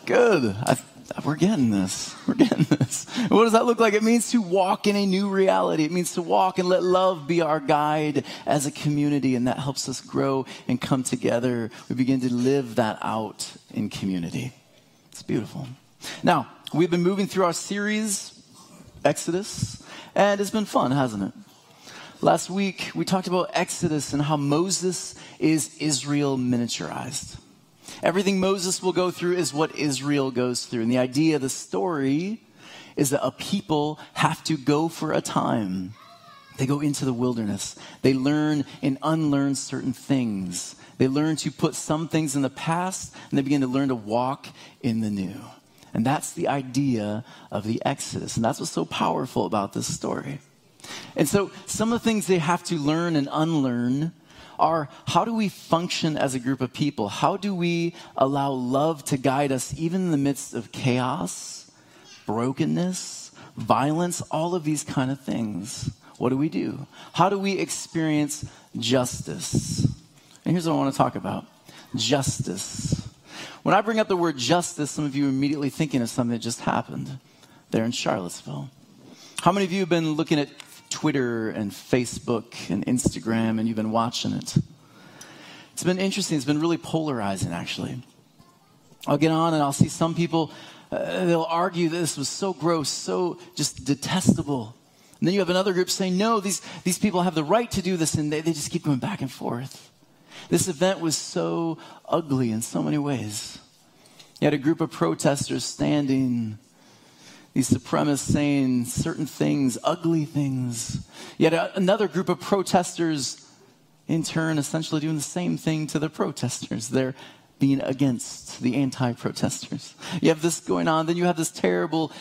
Good. We're getting this. We're getting this. What does that look like? It means to walk in a new reality. It means to walk and let love be our guide as a community, and that helps us grow and come together. We begin to live that out in community. It's beautiful. Now, we've been moving through our series, Exodus, and it's been fun, hasn't it? Last week, we talked about Exodus and how Moses is Israel miniaturized. Everything Moses will go through is what Israel goes through. And the idea of the story is that a people have to go for a time. They go into the wilderness. They learn and unlearn certain things. They learn to put some things in the past, and they begin to learn to walk in the new. And that's the idea of the Exodus. And that's what's so powerful about this story. And so some of the things they have to learn and unlearn are, how do we function as a group of people? How do we allow love to guide us even in the midst of chaos, brokenness, violence, all of these kind of things? What do we do? How do we experience justice? And here's what I want to talk about. Justice. When I bring up the word justice, some of you are immediately thinking of something that just happened there in Charlottesville. How many of you have been looking at Twitter and Facebook and Instagram, and you've been watching it? It's been interesting. It's been really polarizing, actually. I'll get on and I'll see some people, they'll argue that this was so gross, so just detestable. And then you have another group saying, no, these people have the right to do this, and they just keep going back and forth. This event was so ugly in so many ways. You had a group of protesters standing, these supremacists saying certain things, ugly things. You had another group of protesters, in turn, essentially doing the same thing to the protesters. They're being against the anti-protesters. You have this going on, then you have this terrible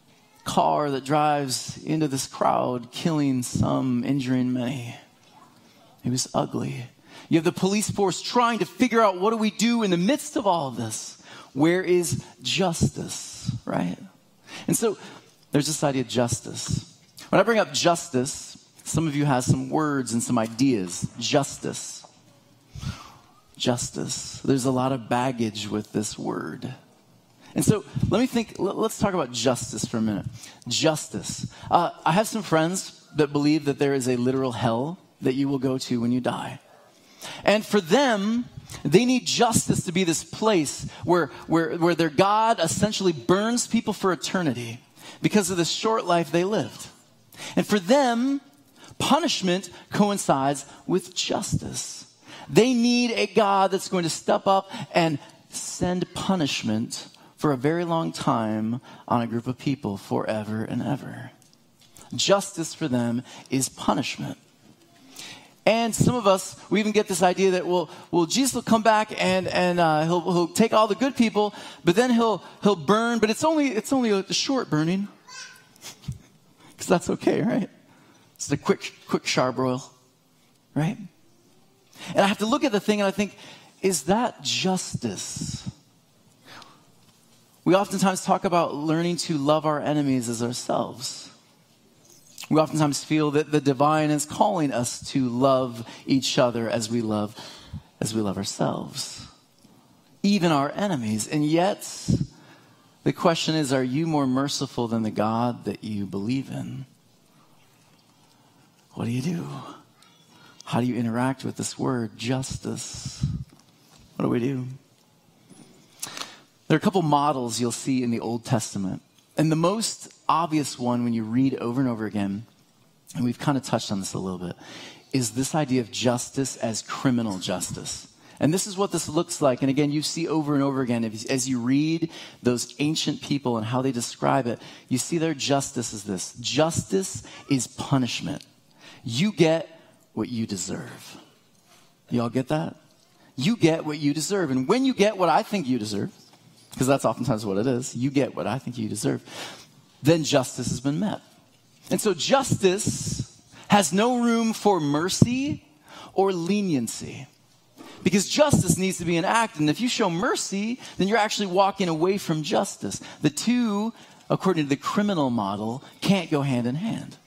car that drives into this crowd, killing some, injuring many. It was ugly. You have the police force trying to figure out, what do we do in the midst of all of this? Where is justice, right? And so there's this idea of justice. When I bring up justice, some of you have some words and some ideas. Justice. Justice. There's a lot of baggage with this word. And so let's talk about justice for a minute. Justice. I have some friends that believe that there is a literal hell that you will go to when you die. And for them, they need justice to be this place where their God essentially burns people for eternity because of the short life they lived. And for them, punishment coincides with justice. They need a God that's going to step up and send punishment for a very long time on a group of people forever and ever. Justice for them is punishment. And some of us, we even get this idea that, well, Jesus will come back and he'll take all the good people, but then he'll burn, but it's only a short burning, because that's okay, right? It's a quick charbroil, right? And I have to look at the thing and I think, is that justice? We oftentimes talk about learning to love our enemies as ourselves. We oftentimes feel that the divine is calling us to love each other as we love ourselves, even our enemies. And yet, the question is, are you more merciful than the God that you believe in? What do you do? How do you interact with this word, justice? What do we do? There are a couple models you'll see in the Old Testament. And the most obvious one when you read over and over again, and we've kind of touched on this a little bit, is this idea of justice as criminal justice. And this is what this looks like. And again, you see over and over again, as you read those ancient people and how they describe it, you see their justice is this. Justice is punishment. You get what you deserve. You all get that? You get what you deserve. And when you get what I think you deserve, because that's oftentimes what it is, you get what I think you deserve, then justice has been met. And so justice has no room for mercy or leniency, because justice needs to be enacted. And if you show mercy, then you're actually walking away from justice. The two, according to the criminal model, can't go hand in hand.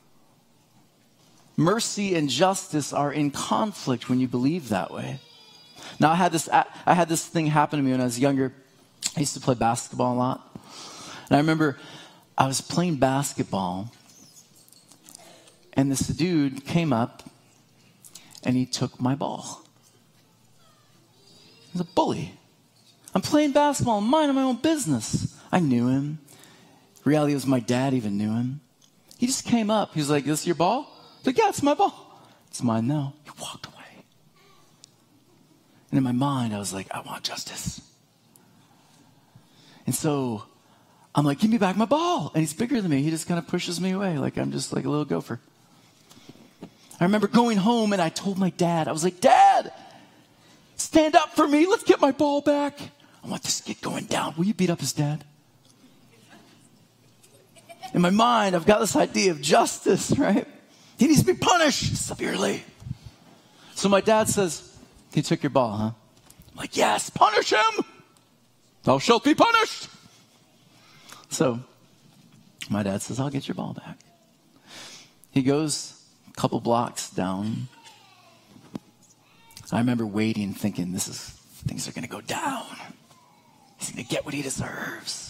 Mercy and justice are in conflict when you believe that way. Now, I had this thing happen to me when I was younger. I used to play basketball a lot. And I remember I was playing basketball, and this dude came up, and he took my ball. He was a bully. I'm playing basketball, I'm minding my own business. I knew him. Reality was my dad even knew him. He just came up. He was like, "This your ball?" I was like, "Yeah, it's my ball." "It's mine now." He walked away. And in my mind, I was like, I want justice. And so I'm like, "Give me back my ball." And he's bigger than me. He just kind of pushes me away like I'm just like a little gopher. I remember going home and I told my dad, I was like, "Dad, stand up for me. Let's get my ball back. I want this kid going down. Will you beat up his dad?" In my mind, I've got this idea of justice, right? He needs to be punished severely. So my dad says, "He took your ball, huh?" I'm like, "Yes, punish him. Thou shalt be punished." So my dad says, "I'll get your ball back." He goes a couple blocks down. I remember waiting, thinking, things are going to go down. He's going to get what he deserves.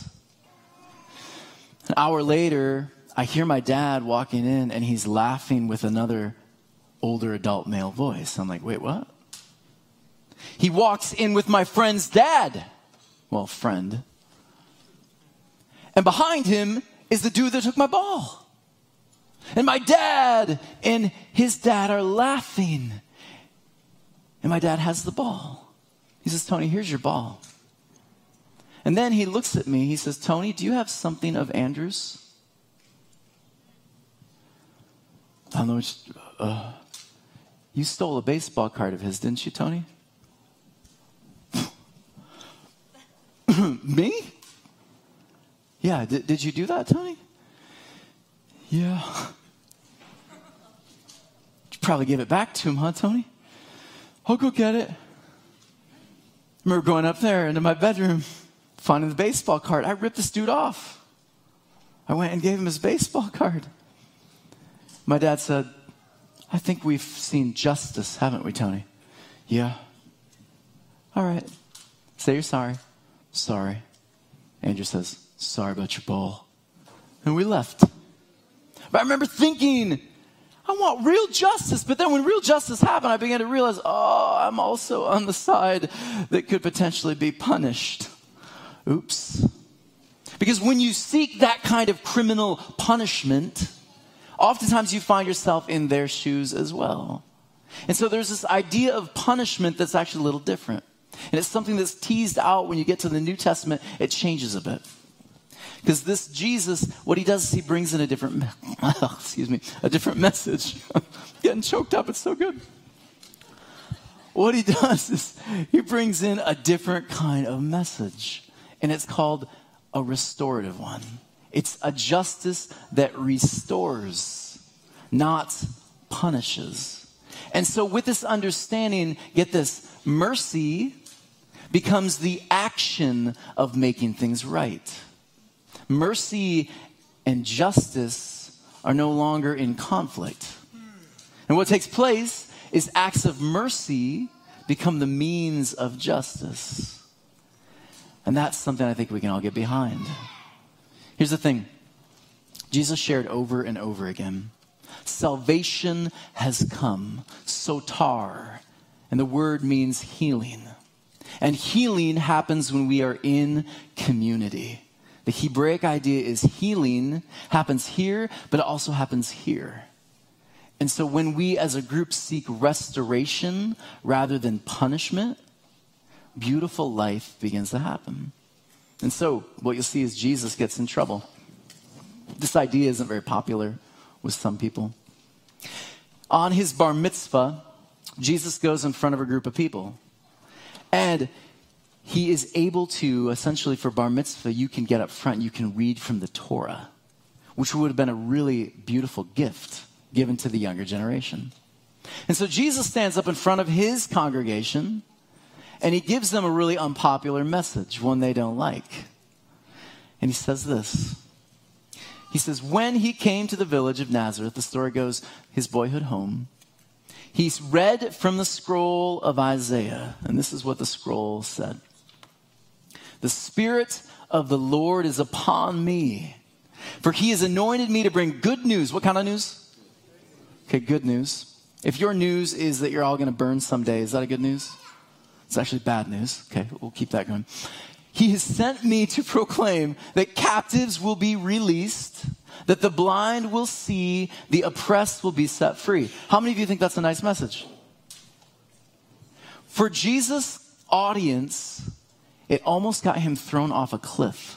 An hour later, I hear my dad walking in, and he's laughing with another older adult male voice. I'm like, "Wait, what?" He walks in with my friend's dad. Well, friend. And behind him is the dude that took my ball. And my dad and his dad are laughing. And my dad has the ball. He says, "Tony, here's your ball." And then he looks at me. He says, "Tony, do you have something of Andrew's?" I don't know. You stole a baseball card of his, didn't you, Tony? Me? Yeah, did you do that, Tony? Yeah. You probably give it back to him, huh, Tony? I'll go get it. I remember going up there into my bedroom, finding the baseball card. I ripped this dude off. I went and gave him his baseball card. My dad said, "I think we've seen justice, haven't we, Tony?" "Yeah." "All right. Say you're sorry." "Sorry." Andrew says, "Sorry about your ball." And we left. But I remember thinking, I want real justice. But then when real justice happened, I began to realize, I'm also on the side that could potentially be punished. Oops. Because when you seek that kind of criminal punishment, oftentimes you find yourself in their shoes as well. And so there's this idea of punishment that's actually a little different. And it's something that's teased out when you get to the New Testament. It changes a bit. Because this Jesus, what he does is he brings in a different, a different message. I'm getting choked up. It's so good. What he does is he brings in a different kind of message. And it's called a restorative one. It's a justice that restores, not punishes. And so with this understanding, get this, mercy becomes the action of making things right. Mercy and justice are no longer in conflict. And what takes place is acts of mercy become the means of justice. And that's something I think we can all get behind. Here's the thing. Jesus shared over and over again. Salvation has come. Sotar. And the word means healing. And healing happens when we are in community. The Hebraic idea is healing happens here, but it also happens here. And so when we as a group seek restoration rather than punishment, beautiful life begins to happen. And so what you'll see is Jesus gets in trouble. This idea isn't very popular with some people. On his bar mitzvah, Jesus goes in front of a group of people. And he is able to, essentially for bar mitzvah, you can get up front, you can read from the Torah, which would have been a really beautiful gift given to the younger generation. And so Jesus stands up in front of his congregation, and he gives them a really unpopular message, one they don't like. And he says this. He says, when he came to the village of Nazareth, the story goes, his boyhood home, he read from the scroll of Isaiah. And this is what the scroll said. The Spirit of the Lord is upon me, for he has anointed me to bring good news. What kind of news? Okay, good news. If your news is that you're all going to burn someday, is that a good news? It's actually bad news. Okay, we'll keep that going. He has sent me to proclaim that captives will be released, that the blind will see, the oppressed will be set free. How many of you think that's a nice message? For Jesus' audience, it almost got him thrown off a cliff.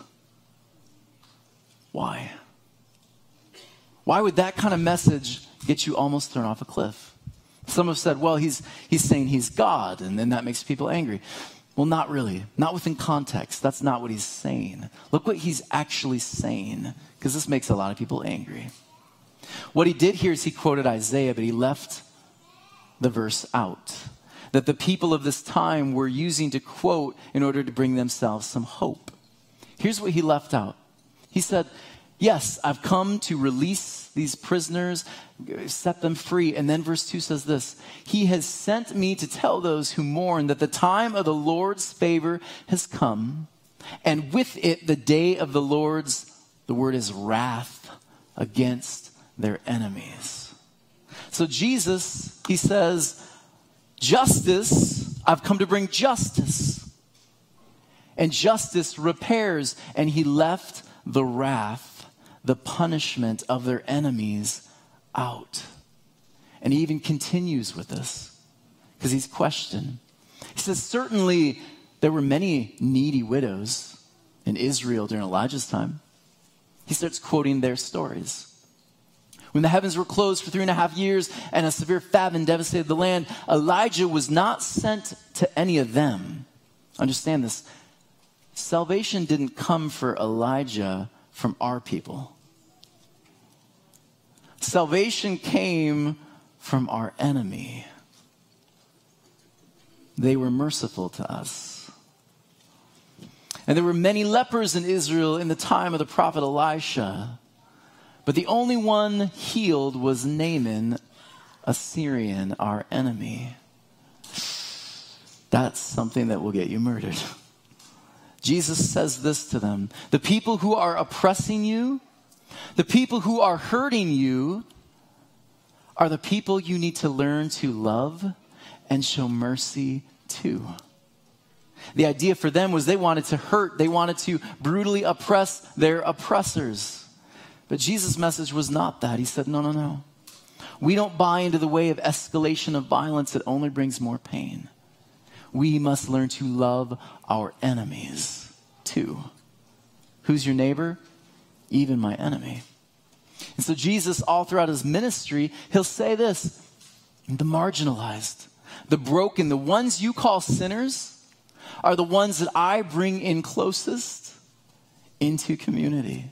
Why? Why would that kind of message get you almost thrown off a cliff? Some have said, well, he's saying he's God, and then that makes people angry. Well, not really. Not within context. That's not what he's saying. Look what he's actually saying, because this makes a lot of people angry. What he did here is he quoted Isaiah, but he left the verse out that the people of this time were using to quote in order to bring themselves some hope. Here's what he left out. He said, yes, I've come to release these prisoners, set them free. And then verse 2 says this, he has sent me to tell those who mourn that the time of the Lord's favor has come, and with it the day of the Lord's, the word is wrath, against their enemies. So Jesus, he says, justice, I've come to bring justice. And justice repairs, and he left the wrath, the punishment of their enemies out. And he even continues with this because he's questioned. He says, certainly there were many needy widows in Israel during Elijah's time. He starts quoting their stories. When the heavens were closed for 3.5 years and a severe famine devastated the land, Elijah was not sent to any of them. Understand this. Salvation didn't come for Elijah from our people. Salvation came from our enemy. They were merciful to us. And there were many lepers in Israel in the time of the prophet Elisha. But the only one healed was Naaman, a Syrian, our enemy. That's something that will get you murdered. Jesus says this to them. The people who are oppressing you, the people who are hurting you, are the people you need to learn to love and show mercy to. The idea for them was they wanted to hurt, they wanted to brutally oppress their oppressors. But Jesus' message was not that. He said, no. We don't buy into the way of escalation of violence. It only brings more pain. We must learn to love our enemies too. Who's your neighbor? Even my enemy. And so Jesus, all throughout his ministry, he'll say this, the marginalized, the broken, the ones you call sinners are the ones that I bring in closest into community.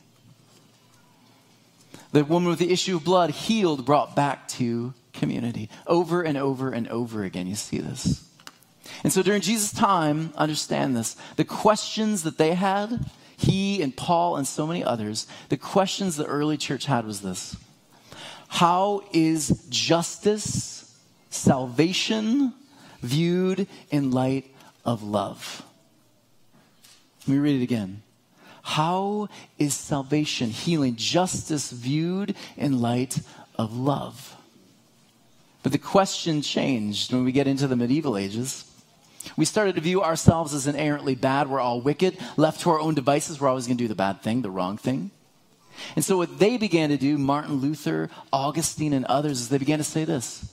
The woman with the issue of blood healed, brought back to community. Over and over and over again, you see this. And so during Jesus' time, understand this, the questions that they had, he and Paul and so many others, the questions the early church had was this. How is justice, salvation, viewed in light of love? Let me read it again. How is salvation, healing, justice viewed in light of love? But the question changed when we get into the medieval ages. We started to view ourselves as inherently bad. We're all wicked. Left to our own devices, we're always going to do the bad thing, the wrong thing. And so what they began to do, Martin Luther, Augustine, and others, is they began to say this.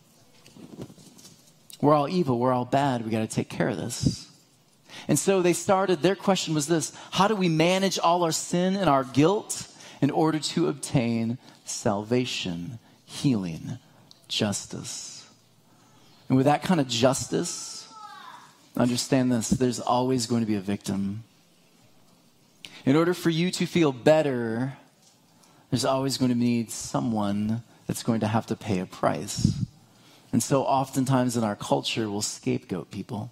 We're all evil. We're all bad. We got to take care of this. And so they started, their question was this. How do we manage all our sin and our guilt in order to obtain salvation, healing, justice? And with that kind of justice, understand this, there's always going to be a victim. In order for you to feel better, there's always going to need someone that's going to have to pay a price. And so oftentimes in our culture, we'll scapegoat people.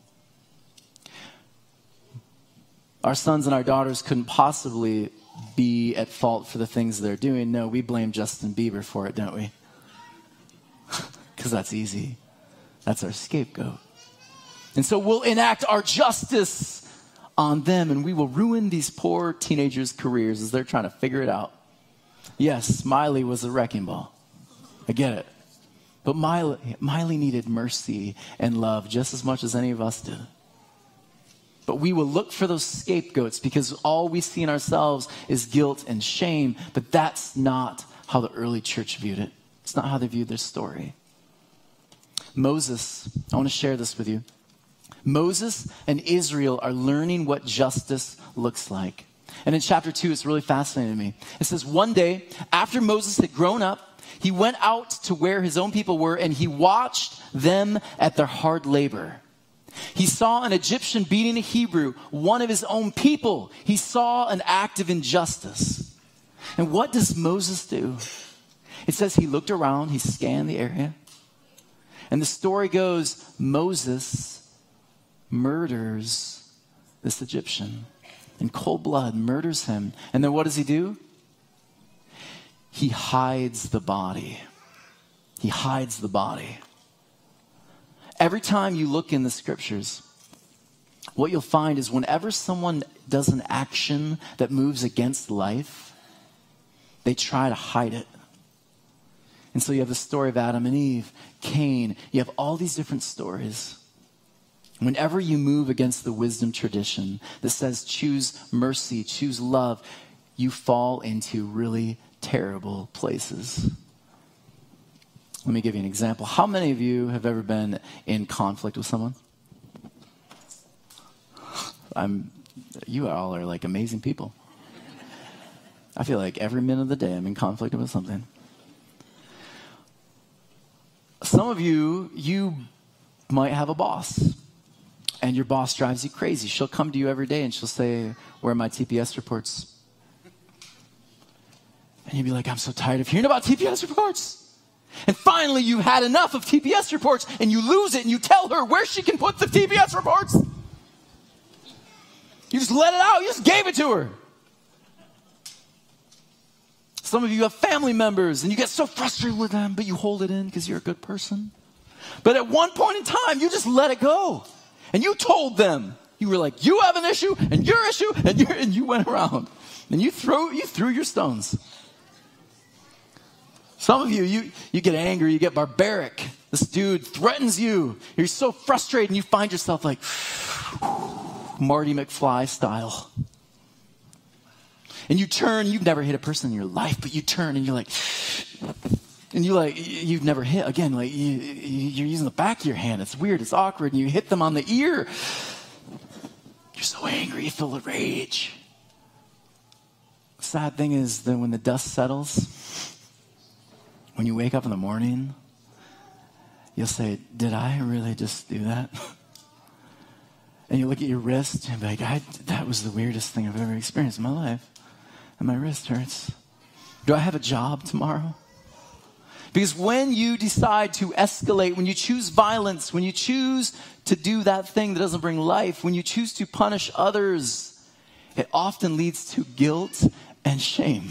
Our sons and our daughters couldn't possibly be at fault for the things they're doing. No, we blame Justin Bieber for it, don't we? Because that's easy. That's our scapegoat. And so we'll enact our justice on them, and we will ruin these poor teenagers' careers as they're trying to figure it out. Yes, Miley was a wrecking ball. I get it. But Miley needed mercy and love just as much as any of us did. But we will look for those scapegoats because all we see in ourselves is guilt and shame. But that's not how the early church viewed it. It's not how they viewed their story. Moses, I want to share this with you. Moses and Israel are learning what justice looks like. And in chapter 2, it's really fascinating to me. It says, one day, after Moses had grown up, he went out to where his own people were, and he watched them at their hard labor. He saw an Egyptian beating a Hebrew, one of his own people. He saw an act of injustice. And what does Moses do? It says he looked around, he scanned the area. And the story goes, Moses murders this Egyptian. In cold blood, murders him. And then what does he do? He hides the body. He hides the body. Every time you look in the scriptures, what you'll find is whenever someone does an action that moves against life, they try to hide it. And so you have the story of Adam and Eve, Cain. You have all these different stories. Whenever you move against the wisdom tradition that says choose mercy, choose love, you fall into really terrible places. Let me give you an example. How many of you have ever been in conflict with someone? You all are like amazing people. I feel like every minute of the day I'm in conflict with something. Some of you might have a boss, and your boss drives you crazy. She'll come to you every day and she'll say, "Where are my TPS reports?" And you'll be like, "I'm so tired of hearing about TPS reports." And finally, you've had enough of TPS reports, and you lose it, and you tell her where she can put the TPS reports. You just let it out. You just gave it to her. Some of you have family members, and you get so frustrated with them, but you hold it in because you're a good person. But at one point in time, you just let it go. And you told them. You were like, you have an issue, and your issue, and you went around. And you threw your stones. Some of you get angry, you get barbaric. This dude threatens you. You're so frustrated, and you find yourself like Marty McFly style. And you turn, you've never hit a person in your life, but you turn and you're like, you've never hit, again, like you're using the back of your hand. It's weird, it's awkward, and you hit them on the ear. You're so angry, you feel the rage. The sad thing is that when the dust settles, when you wake up in the morning, you'll say, did I really just do that? And you look at your wrist and be like, that was the weirdest thing I've ever experienced in my life. And my wrist hurts. Do I have a job tomorrow? Because when you decide to escalate, when you choose violence, when you choose to do that thing that doesn't bring life, when you choose to punish others, it often leads to guilt and shame.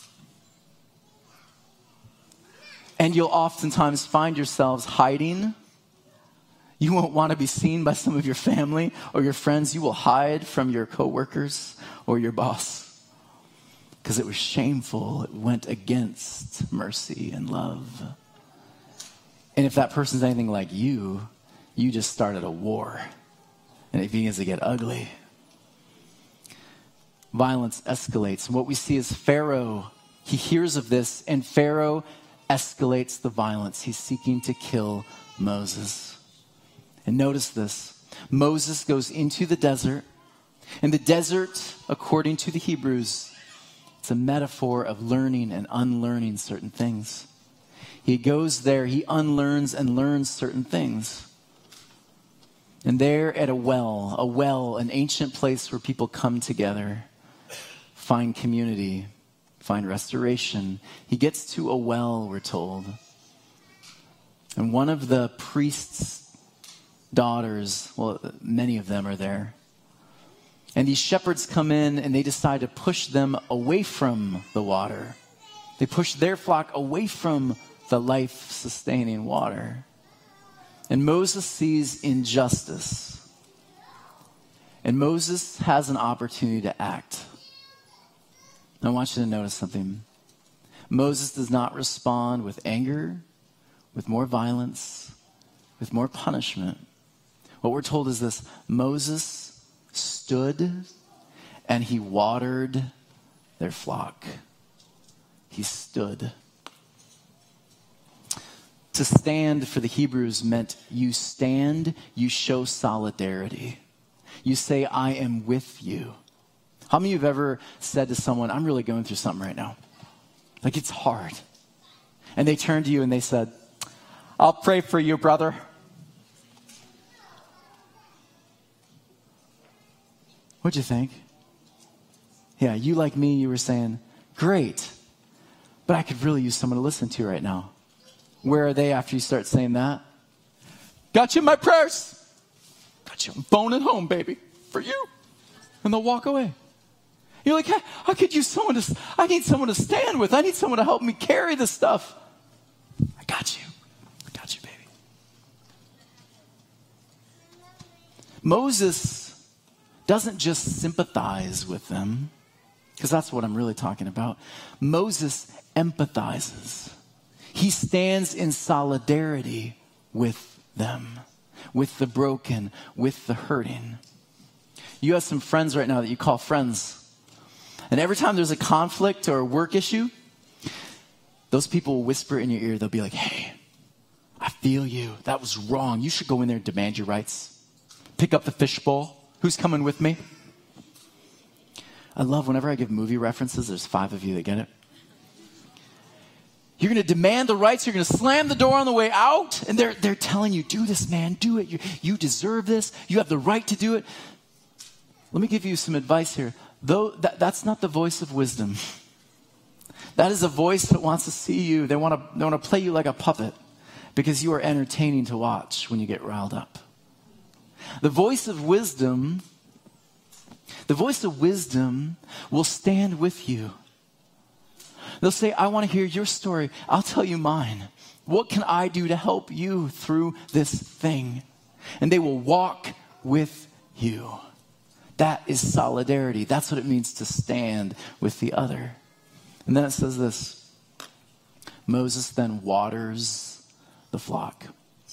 And you'll oftentimes find yourselves hiding. You won't want to be seen by some of your family or your friends. You will hide from your coworkers or your boss because it was shameful. It went against mercy and love. And if that person's anything like you just started a war, and it begins to get ugly. Violence escalates. And what we see is Pharaoh, he hears of this, and Pharaoh escalates the violence. He's seeking to kill Moses. And notice this. Moses goes into the desert. And the desert, according to the Hebrews, it's a metaphor of learning and unlearning certain things. He goes there, he unlearns and learns certain things. And there at a well, an ancient place where people come together, find community, find restoration. He gets to a well, we're told. And one of the priest's daughters, well, many of them are there. And these shepherds come in and they decide to push them away from the water. They push their flock away from the life-sustaining water. And Moses sees injustice. And Moses has an opportunity to act. I want you to notice something. Moses does not respond with anger, with more violence, with more punishment. What we're told is this: Moses stood and he watered their flock. He stood. To stand for the Hebrews meant you stand, you show solidarity. You say, I am with you. How many of you have ever said to someone, I'm really going through something right now? Like, it's hard. And they turned to you and they said, I'll pray for you, brother. What'd you think? Yeah, you like me, you were saying, great, but I could really use someone to listen to right now. Where are they after you start saying that? Got you in my prayers. Got you on phone at home, baby, for you. And they'll walk away. You're like, hey, I could use someone I need someone to stand with. I need someone to help me carry this stuff. I got you. I got you, baby. Moses doesn't just sympathize with them, because that's what I'm really talking about. Moses empathizes. He stands in solidarity with them, with the broken, with the hurting. You have some friends right now that you call friends. And every time there's a conflict or a work issue, those people will whisper in your ear. They'll be like, hey, I feel you. That was wrong. You should go in there and demand your rights. Pick up the fishbowl. Who's coming with me? I love whenever I give movie references, there's 5 of you that get it. You're going to demand the rights. You're going to slam the door on the way out. And they're telling you, do this, man. Do it. You deserve this. You have the right to do it. Let me give you some advice here. Though that's not the voice of wisdom. That is a voice that wants to see you. They want to play you like a puppet because you are entertaining to watch when you get riled up. The voice of wisdom will stand with you. They'll say, I want to hear your story. I'll tell you mine. What can I do to help you through this thing? And they will walk with you. That is solidarity. That's what it means to stand with the other. And then it says this: Moses then waters the flock.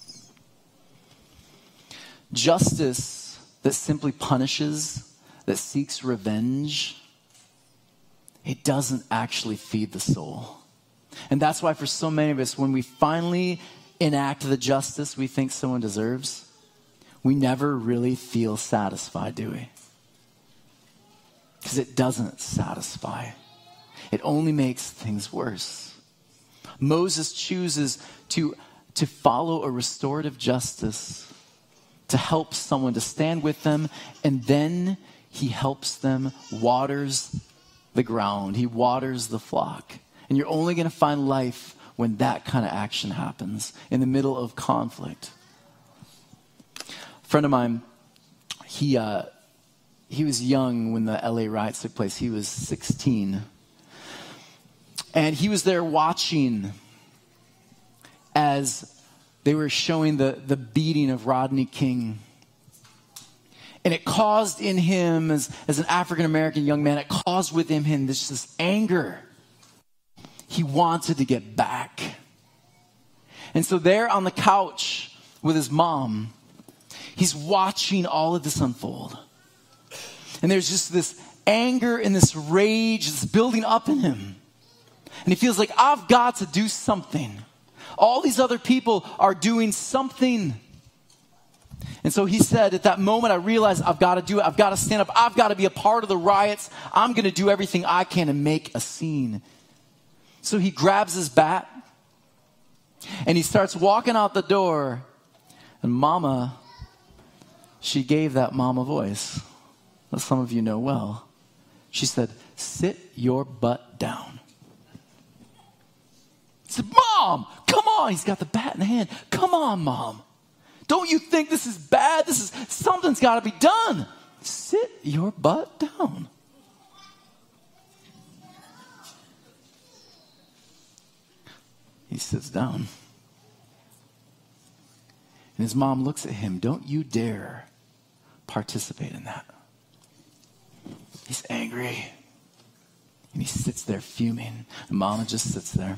Justice that simply punishes, that seeks revenge, it doesn't actually feed the soul. And that's why for so many of us, when we finally enact the justice we think someone deserves, we never really feel satisfied, do we? Because it doesn't satisfy. It only makes things worse. Moses chooses to follow a restorative justice, to help someone, to stand with them, and then he helps them, waters the ground. He waters the flock. And you're only going to find life when that kind of action happens, in the middle of conflict. A friend of mine, he was young when the LA riots took place. He was 16. And he was there watching as they were showing the beating of Rodney King. And it caused in him, as an African-American young man, it caused within him this anger. He wanted to get back. And so there on the couch with his mom, he's watching all of this unfold. And there's just this anger and this rage that's building up in him. And he feels like, I've got to do something. All these other people are doing something. And so he said, at that moment, I realized I've got to do it. I've got to stand up. I've got to be a part of the riots. I'm going to do everything I can to make a scene. So he grabs his bat and he starts walking out the door. And Mama, she gave that mom a voice that some of you know well. She said, sit your butt down. He said, Mom, come on. He's got the bat in the hand. Come on, Mom. Don't you think this is bad? Something's got to be done. Sit your butt down. He sits down. And his mom looks at him. Don't you dare participate in that. He's angry. And he sits there fuming. And Mama just sits there.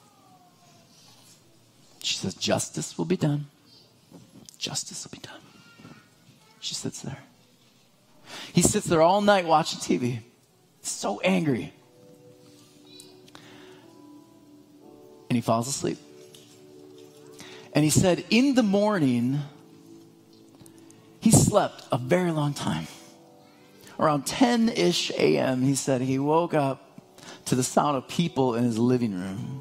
She says, justice will be done. Justice will be done. She sits there. He sits there all night watching TV. So angry. And he falls asleep. And he said, in the morning, he slept a very long time. Around 10-ish a.m., he said he woke up to the sound of people in his living room.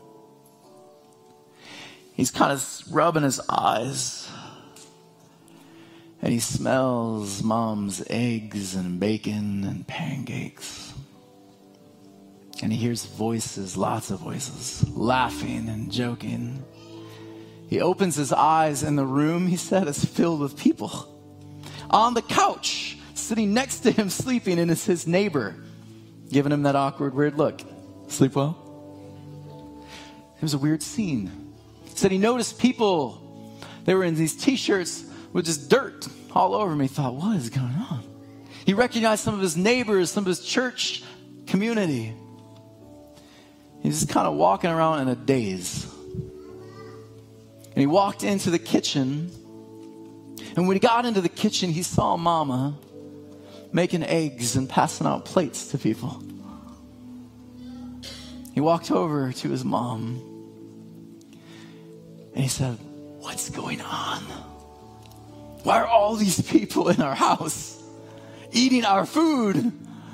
He's kind of rubbing his eyes. And he smells Mom's eggs and bacon and pancakes. And he hears voices, lots of voices, laughing and joking. He opens his eyes and the room, he said, is filled with people. On the couch, sitting next to him sleeping, and is his neighbor, giving him that awkward, weird look. Sleep well? It was a weird scene. He said he noticed people, they were in these t-shirts with just dirt all over him. He thought, what is going on? He recognized some of his neighbors, some of his church community. He's just kind of walking around in a daze. And he walked into the kitchen. And when he got into the kitchen, he saw Mama making eggs and passing out plates to people. He walked over to his mom. And he said, what's going on? Why are all these people in our house eating our food?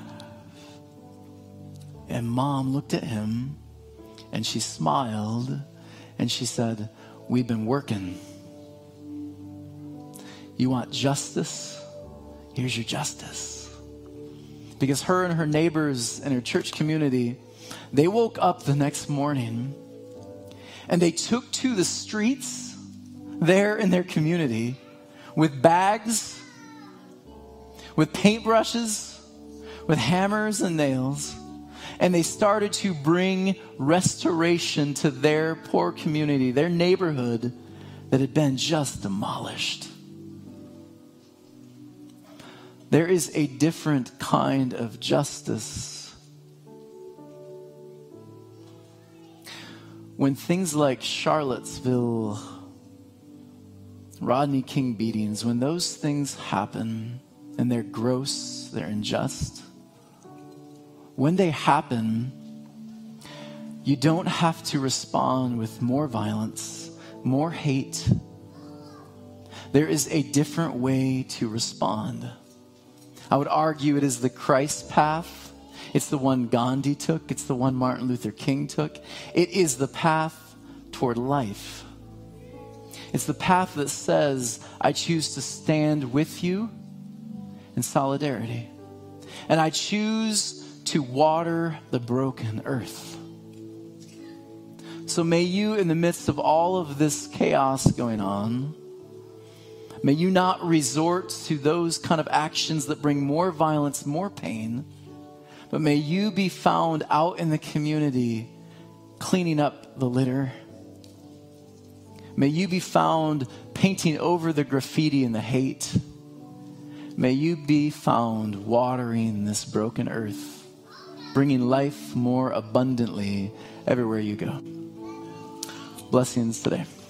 And Mom looked at him and she smiled and she said, we've been working. You want justice? Here's your justice. Because her and her neighbors and her church community, they woke up the next morning and they took to the streets there in their community with bags, with paintbrushes, with hammers and nails. And they started to bring restoration to their poor community, their neighborhood that had been just demolished. There is a different kind of justice. When things like Charlottesville, Rodney King beatings, when those things happen and they're gross, they're unjust, when they happen, you don't have to respond with more violence, more hate. There is a different way to respond. I would argue it is the Christ path. It's the one Gandhi took. It's the one Martin Luther King took. It is the path toward life. It's the path that says, I choose to stand with you in solidarity. And I choose to water the broken earth. So may you, in the midst of all of this chaos going on, may you not resort to those kind of actions that bring more violence, more pain, but may you be found out in the community cleaning up the litter. May you be found painting over the graffiti and the hate. May you be found watering this broken earth, bringing life more abundantly everywhere you go. Blessings today.